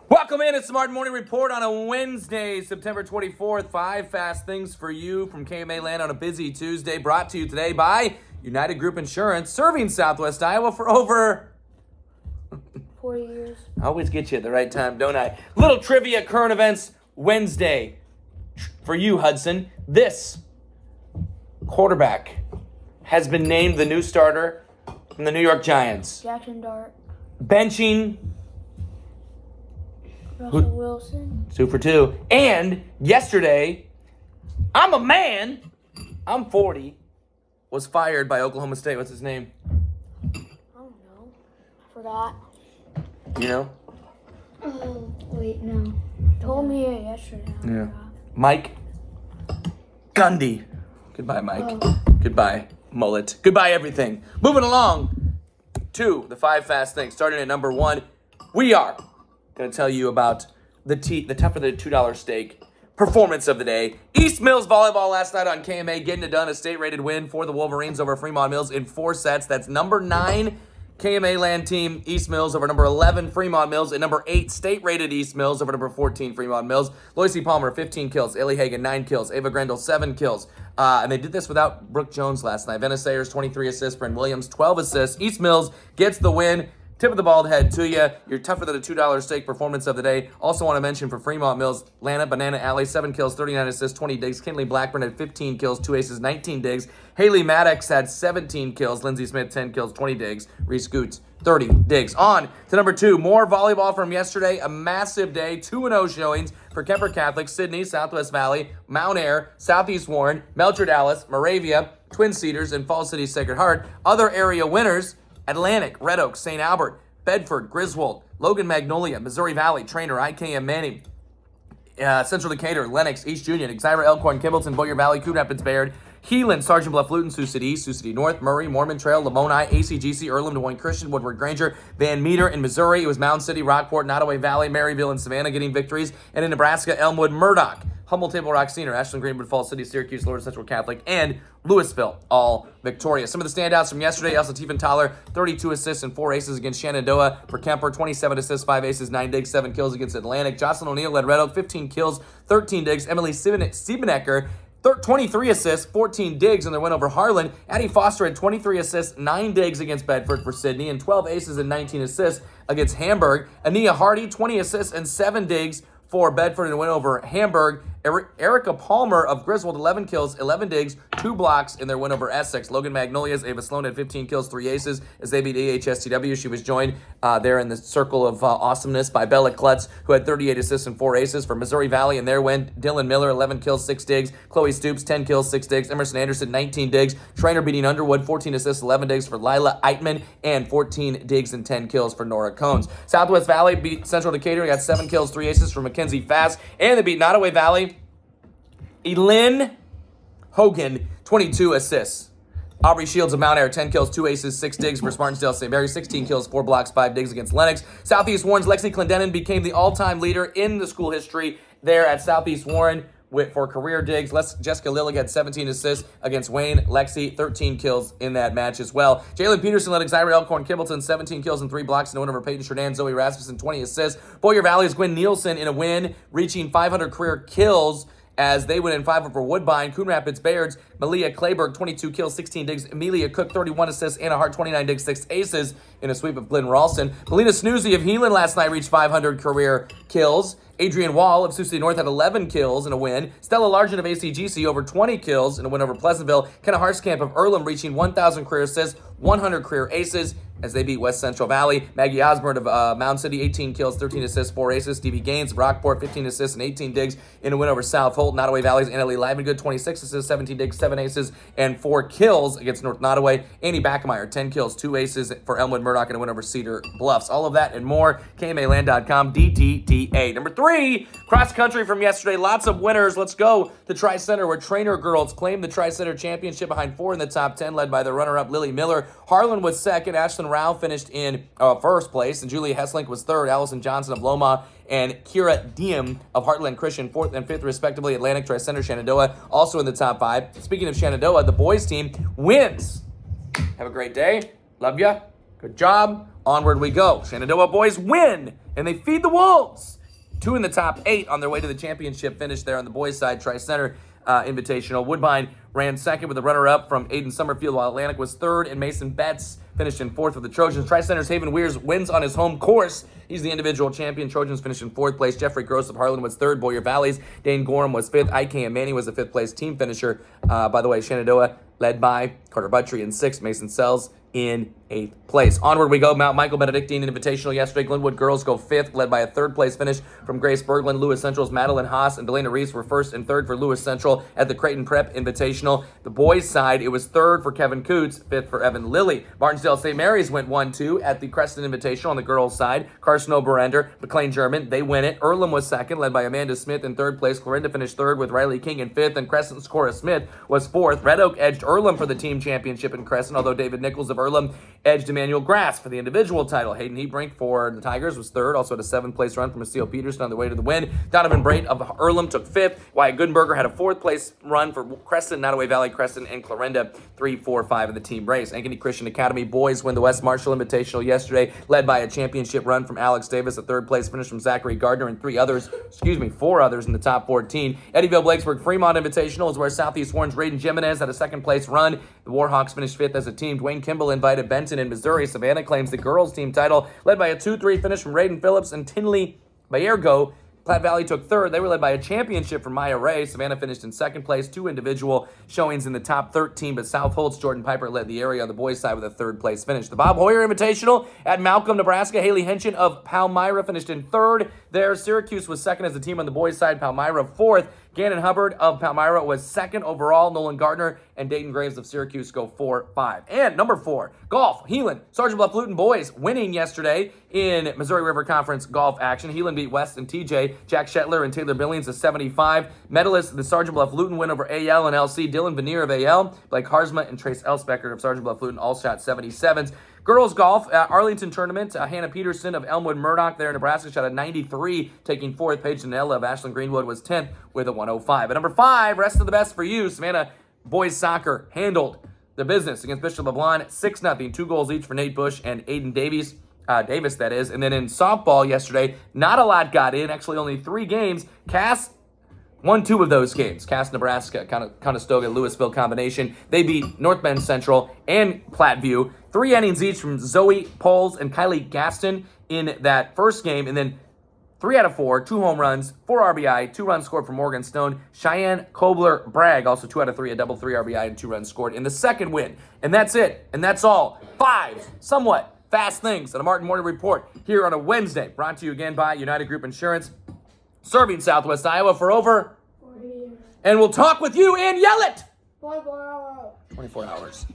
Welcome in. It's Smart Morning Report on a Wednesday, September 24th. 5 fast things for you from KMA Land on a busy Tuesday. Brought to you today by United Group Insurance, serving Southwest Iowa for over 40 years. I always get you at the right time, don't I? Little trivia, current events, Wednesday. For you, Hudson, this quarterback has been named the new starter from the New York Giants. Jackson Dart. Benching Russell Wilson. 2 for 2. And yesterday, I'm a man, I'm 40, was fired by Oklahoma State. What's his name? I don't know. I forgot. You know? Wait, no. Told me it yesterday. I Yeah. forgot. Mike Gundy. Goodbye, Mike. Oh. Goodbye, mullet. Goodbye, everything. Moving along to the 5 fast things. Starting at number 1, we are going to tell you about the tougher than $2 steak performance of the day. East Mills volleyball last night on KMA, getting it done. A state-rated win for the Wolverines over Fremont Mills in 4 sets. That's number 9 KMA Land team, East Mills, over number 11 Fremont Mills, and number 8 state-rated East Mills over number 14 Fremont Mills. Loisy Palmer, 15 kills. Ellie Hagan, 9 kills. Ava Grendel, 7 kills. And they did this without Brooke Jones last night. Venice Sayers, 23 assists. Bryn Williams, 12 assists. East Mills gets the win. Tip of the bald head to you. You're tougher than a $2 steak performance of the day. Also want to mention for Fremont Mills, Lana Banana Alley, 7 kills, 39 assists, 20 digs. Kinley Blackburn had 15 kills, 2 aces, 19 digs. Haley Maddox had 17 kills. Lindsey Smith, 10 kills, 20 digs. Reese Goots, 30 digs. On to number 2, more volleyball from yesterday. A massive day, 2-0 showings for Kemper Catholic, Sydney, Southwest Valley, Mount Ayr, Southeast Warren, Melcher Dallas, Moravia, Twin Cedars, and Falls City Sacred Heart. Other area winners: Atlantic, Red Oak, St. Albert, Bedford, Griswold, Logan Magnolia, Missouri Valley, Trainer, IKM Manning, Central Decatur, Lennox, East Union, Exira, Elkhorn, Kimballton, Boyer Valley, Coon Rapids, Bayard, Heelan, Sergeant Bluff, Luton, Sioux City East, Sioux City North, Murray, Mormon Trail, Lamoni, ACGC, Earlham, Des Moines Christian, Woodward Granger, Van Meter in Missouri. It was Mound City, Rockport, Nottoway Valley, Maryville, and Savannah getting victories. And in Nebraska, Elmwood, Murdoch, Humboldt, Table Rock Senior, Ashland, Greenwood, Falls City, Syracuse, Lord Central Catholic, and Louisville, all victorious. Some of the standouts from yesterday: Elsa Tiefenthaler, 32 assists and 4 aces against Shenandoah. For Kemper, 27 assists, 5 aces, 9 digs, 7 kills against Atlantic. Jocelyn O'Neill led Red Oak, 15 kills, 13 digs. Emily Siebenecker, 23 assists, 14 digs in their win over Harlan. Addie Foster had 23 assists, 9 digs against Bedford for Sydney, and 12 aces and 19 assists against Hamburg. Ania Hardy, 20 assists and 7 digs for Bedford in a win over Hamburg. Erica Palmer of Griswold, 11 kills, 11 digs, 2 blocks in their win over Essex. Logan Magnolias, Ava Sloan had 15 kills, 3 aces as they beat AHSTW. She was joined there in the circle of awesomeness by Bella Klutz, who had 38 assists and 4 aces. For Missouri Valley in their win, Dylan Miller, 11 kills, 6 digs. Chloe Stoops, 10 kills, 6 digs. Emerson Anderson, 19 digs. Trainer beating Underwood, 14 assists, 11 digs for Lila Eitman, and 14 digs and 10 kills for Nora Cones. Southwest Valley beat Central Decatur, got 7 kills, 3 aces for Mackenzie Fast, and they beat Nottoway Valley. Elin Hogan, 22 assists. Aubrey Shields of Mount Ayr, 10 kills, 2 aces, 6 digs for Spartansdale St. Mary, 16 kills, 4 blocks, 5 digs against Lennox. Southeast Warren's Lexi Clendenin became the all-time leader in the school history there at Southeast Warren for career digs. Jessica Lillig had 17 assists against Wayne. Lexi, 13 kills in that match as well. Jalen Peterson led Exira Elkhorn Kimballton, 17 kills and 3 blocks in a win over Peyton Sherdan. Zoe Rasmussen, 20 assists. Boyer Valley's Gwen Nielsen in a win, reaching 500 career kills as they win in 5 over Woodbine. Coon Rapids Bayards, Malia Clayberg, 22 kills, 16 digs. Amelia Cook, 31 assists. Anna Hart, 29 digs, 6 aces in a sweep of Glenn Ralston. Melina Snoozy of Heelan last night reached 500 career kills. Adrian Wall of Sioux City North had 11 kills in a win. Stella Largent of ACGC over 20 kills in a win over Pleasantville. Kenna Harskamp of Earlham reaching 1,000 career assists, 100 career aces as they beat West Central Valley. Maggie Osborne of Mound City, 18 kills, 13 assists, 4 aces. Stevie Gaines of Rockport, 15 assists and 18 digs in a win over South Holt. Nottoway Valley's Annalie Livengood, 26 assists, 17 digs, 7 aces, and 4 kills against North Nottoway. Annie Backemeyer, 10 kills, 2 aces for Elmwood Murdoch in a win over Cedar Bluffs. All of that and more, KMAland.com, DTTA. Number 3, cross country from yesterday. Lots of winners. Let's go to Tri-Center, where Trainer girls claimed the Tri-Center championship behind 4 in the top 10, led by the runner-up Lily Miller. Harlan was second. Ashlyn Rao finished in first place, and Julia Hesslink was third. Allison Johnson of Loma and Kira Diem of Heartland Christian, 4th and 5th respectively. Atlantic, Tri-Center, Shenandoah also in the top 5. Speaking of Shenandoah, the boys team wins. Have a great day. Love ya. Good job. Onward we go. Shenandoah boys win and they feed the Wolves. 2 in the top 8 on their way to the championship finish there on the boys' side. Tri-Center Invitational. Woodbine ran second with a runner-up from Aiden Summerfield, while Atlantic was third, and Mason Betts finished in fourth with the Trojans. Tri-Center's Haven Weirs wins on his home course. He's the individual champion. Trojans finished in fourth place. Jeffrey Gross of Harlan was third. Boyer Valley's Dane Gorham was fifth. Ike and Manny was the fifth place team finisher. By the way, Shenandoah led by Carter Buttry in sixth. Mason Sells in 8th place. Onward we go. Mount Michael Benedictine Invitational yesterday. Glenwood girls go 5th, led by a 3rd place finish from Grace Berglund. Lewis Central's Madeline Haas and Delana Reese were 1st and 3rd for Lewis Central at the Creighton Prep Invitational. The boys' side, it was 3rd for Kevin Coots, 5th for Evan Lilly. Martinsdale St. Mary's went 1-2 at the Creston Invitational on the girls' side. Carson Oberender, McLean German, they win it. Earlham was 2nd, led by Amanda Smith in 3rd place. Clarinda finished 3rd with Riley King in 5th, and Crescent's Cora Smith was 4th. Red Oak edged Earlham for the team championship in Crescent, although David Nichols of Earlham edged Emmanuel Grass for the individual title. Hayden Hebrink for the Tigers was 3rd, also had a 7th place run from Aceel Peterson on the way to the win. Donovan Brait of Earlham took 5th. Wyatt Goodenberger had a 4th place run for Crescent, Nottoway Valley Crescent, and Clarinda 3, 4, 5 in the team race. Ankeny Christian Academy boys win the West Marshall Invitational yesterday, led by a championship run from Alex Davis, a 3rd place finish from Zachary Gardner, and 4 others in the top 14. Eddyville Blakesburg Fremont Invitational is where Southeast Warren's Raiden Jimenez had a 2nd place run. The Warhawks finished 5th as a team. Dwayne Kimball invited Benton in Missouri. Savannah claims the girls' team title, led by a 2-3 finish from Raiden Phillips and Tinley Bayergo. Platte Valley took 3rd. They were led by a championship from Maya Ray. Savannah finished in 2nd place. 2 individual showings in the top 13, but South Holt's Jordan Piper led the area on the boys' side with a 3rd place finish. The Bob Hoyer Invitational at Malcolm, Nebraska. Haley Henshin of Palmyra finished in 3rd there. Syracuse was 2nd as a team on the boys' side. Palmyra 4th. Gannon Hubbard of Palmyra was 2nd overall. Nolan Gardner and Dayton Graves of Syracuse go 4, 5. And number 4, golf. Heelan, Sergeant Bluff Luton boys winning yesterday in Missouri River Conference golf action. Heelan beat West and TJ. Jack Shetler and Taylor Billings of 75. Medalists, the Sergeant Bluff Luton win over AL and LC. Dylan Veneer of AL, Blake Harzma and Trace Elsbecker of Sergeant Bluff Luton all shot 77s. Girls golf, Arlington tournament, Hannah Peterson of Elmwood Murdoch there in Nebraska shot a 93, taking 4th. Paige Janella of Ashland Greenwood was 10th with a 105. At number 5, rest of the best for you. Savannah boys soccer handled the business against Bishop LeBlond, 6-0, 2 goals each for Nate Bush and Aiden Davis, that is. And then in softball yesterday, not a lot got in, actually only 3 games. Cass won 2 of those games. Cass, Nebraska, Conestoga, Louisville combination. They beat North Bend Central and Platteview. 3 innings each from Zoe Poles and Kylie Gaston in that first game. And then 3 out of 4, 2 home runs, 4 RBI, 2 runs scored from Morgan Stone. Cheyenne Kobler Bragg, also 2 out of 3, a double 3 RBI and 2 runs scored in the second win. And that's it. And that's all. 5 somewhat fast things on a Martin Morning Report here on a Wednesday. Brought to you again by United Group Insurance. Serving Southwest Iowa for over 40 years. And we'll talk with you and yell it 24 hours.